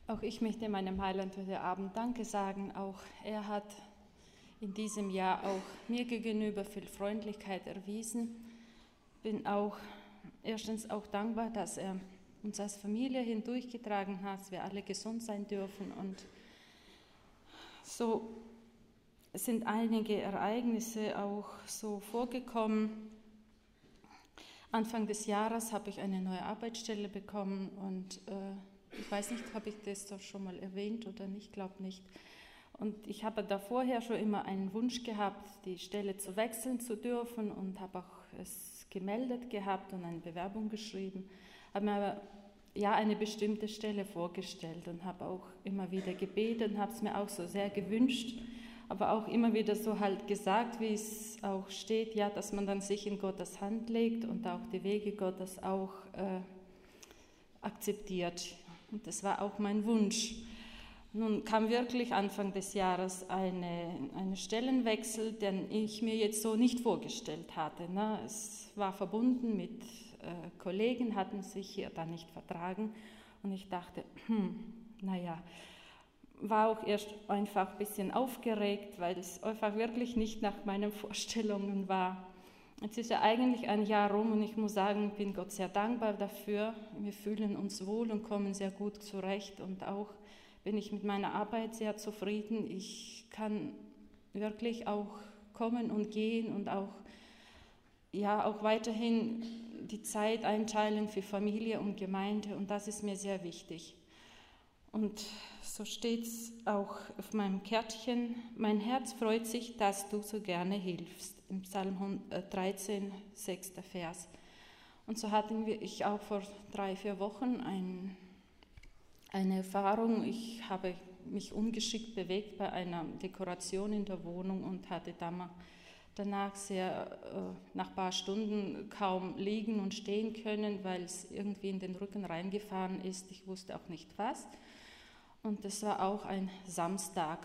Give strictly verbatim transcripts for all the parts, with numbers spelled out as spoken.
Auch ich möchte meinem Heiland heute Abend Danke sagen. Auch er hat in diesem Jahr auch mir gegenüber viel Freundlichkeit erwiesen. Bin auch erstens auch dankbar, dass er uns als Familie hindurchgetragen hat, dass wir alle gesund sein dürfen. Und so sind einige Ereignisse auch so vorgekommen. Anfang des Jahres habe ich eine neue Arbeitsstelle bekommen und äh, ich weiß nicht, habe ich das doch schon mal erwähnt oder nicht, ich glaube nicht. Und ich habe da vorher schon immer einen Wunsch gehabt, die Stelle zu wechseln zu dürfen und habe auch es gemeldet gehabt und eine Bewerbung geschrieben. Habe mir aber ja eine bestimmte Stelle vorgestellt und habe auch immer wieder gebetet und habe es mir auch so sehr gewünscht, aber auch immer wieder so halt gesagt, wie es auch steht, ja, dass man dann sich in Gottes Hand legt und auch die Wege Gottes auch äh, akzeptiert. Und das war auch mein Wunsch. Nun kam wirklich Anfang des Jahres eine, eine Stellenwechsel, den ich mir jetzt so nicht vorgestellt hatte. Ne? Es war verbunden mit äh, Kollegen, hatten sich hier da nicht vertragen. Und ich dachte, hm, naja, war auch erst einfach ein bisschen aufgeregt, weil es einfach wirklich nicht nach meinen Vorstellungen war. Jetzt ist ja eigentlich ein Jahr rum und ich muss sagen, ich bin Gott sehr dankbar dafür. Wir fühlen uns wohl und kommen sehr gut zurecht und auch bin ich mit meiner Arbeit sehr zufrieden. Ich kann wirklich auch kommen und gehen und auch, ja, auch weiterhin die Zeit einteilen für Familie und Gemeinde und das ist mir sehr wichtig. Und so steht es auch auf meinem Kärtchen, mein Herz freut sich, dass du so gerne hilfst, im Psalm dreizehn, sechster Vers. Und so hatten wir, ich auch vor drei, vier Wochen ein, eine Erfahrung, ich habe mich ungeschickt bewegt bei einer Dekoration in der Wohnung und hatte danach sehr, äh, nach ein paar Stunden kaum liegen und stehen können, weil es irgendwie in den Rücken reingefahren ist, ich wusste auch nicht was. Und das war auch ein Samstag.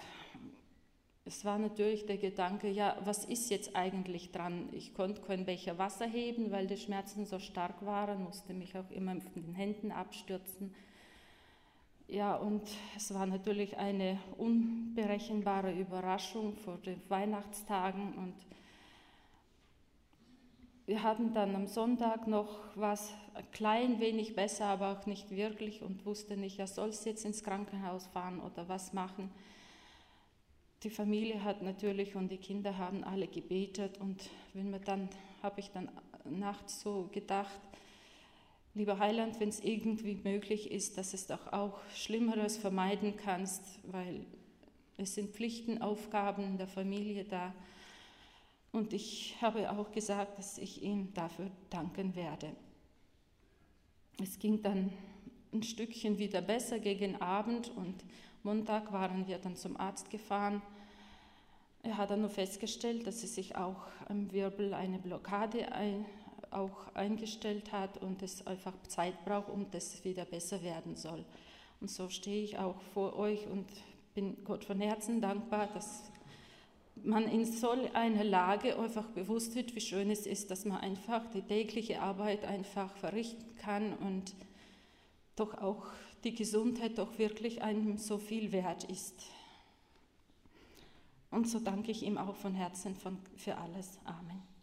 Es war natürlich der Gedanke, ja, was ist jetzt eigentlich dran? Ich konnte keinen Becher Wasser heben, weil die Schmerzen so stark waren, musste mich auch immer mit den Händen abstürzen. Ja, und es war natürlich eine unberechenbare Überraschung vor den Weihnachtstagen und wir hatten dann am Sonntag noch was ein klein wenig besser, aber auch nicht wirklich und wusste nicht, ja, soll es jetzt ins Krankenhaus fahren oder was machen. Die Familie hat natürlich und die Kinder haben alle gebetet und wenn wir dann, habe ich dann nachts so gedacht, lieber Heiland, wenn es irgendwie möglich ist, dass es doch auch Schlimmeres vermeiden kannst, weil es sind Pflichten, Aufgaben in der Familie da. Und ich habe auch gesagt, dass ich ihm dafür danken werde. Es ging dann ein Stückchen wieder besser gegen Abend und Montag waren wir dann zum Arzt gefahren. Er hat dann nur festgestellt, dass es sich auch am Wirbel eine Blockade ein, auch eingestellt hat und es einfach Zeit braucht, um das wieder besser werden soll. Und so stehe ich auch vor euch und bin Gott von Herzen dankbar, dass man in so einer Lage einfach bewusst wird, wie schön es ist, dass man einfach die tägliche Arbeit einfach verrichten kann und doch auch die Gesundheit doch wirklich einem so viel wert ist. Und so danke ich ihm auch von Herzen für alles. Amen.